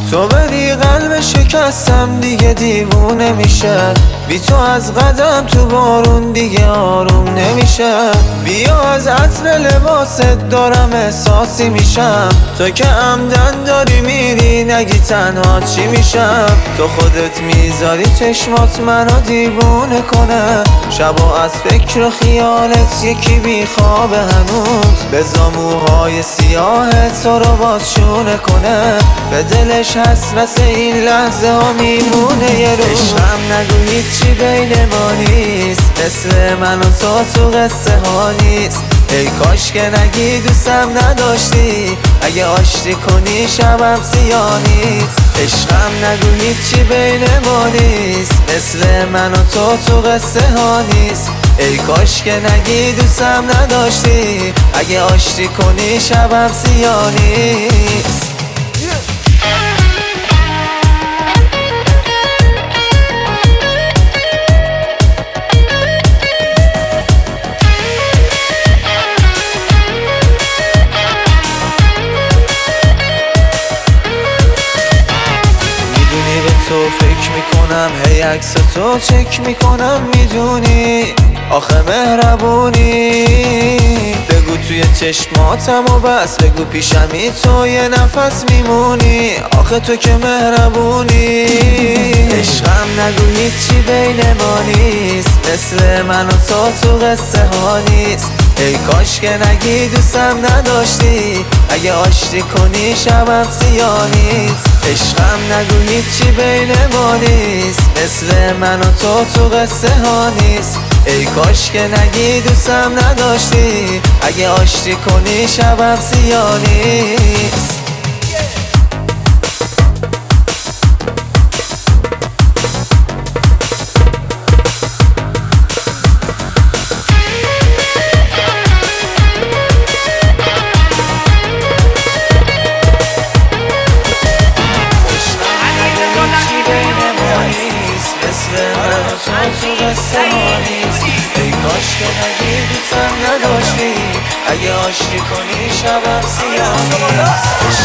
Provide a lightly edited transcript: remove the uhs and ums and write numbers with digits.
تو بری قلب شکستم دیگه دیوونه میشه، بی تو از قدم تو بارون دیگه آروم نمیشه. بیا از عطر لباست دارم احساسی میشم، تو که عمدن داری میری نگی تنها چی میشم. تو خودت میذاری چشمات منو دیوونه کنه، شبا از فکر و خیالت یکی بیخوابه هنوز. به موهای سیاهت تو رو بازشونه کنه، به دلش حسرت این لحظه ها میمونه یه روز. عشقم نگو هیچی بین ما نیست، مثل من و تو قصه ها نیست. ای کاش که نگی دوستم نداشتی، اگه آشتی کنی شبم سیاه نیست. عشقم نگو هیچی بین ما نیست، مثل من و تو قصه ها نیست. ای کاش که نگی دوستم نداشتی، اگه آشتی کنی شبم سیاه نیست. تو فکر میکنم هی عکس تو چک میکنم، میدونی آخه مهربونی. بگو توی چشماتم و بس، بگو پیشمی تو یه نفس میمونی، آخه تو که مهربونی. عشقم نگو هیچی بین ما نیست، مثل من و تو قصه ها نیست. ای کاش که نگی دوستم نداشتی، اگه آشتی کنی شبم سیاه نیست. عشقم نگو هیچی بین ما نیست، مثل من و تو قصه ها نیست. ای کاش که نگی دوستم نداشتی، اگه آشتی کنی شبم سیاه نیست. ای کاش که نگی دوستم نداشتی، اگه آشتی کنی شبم سیاه نیست.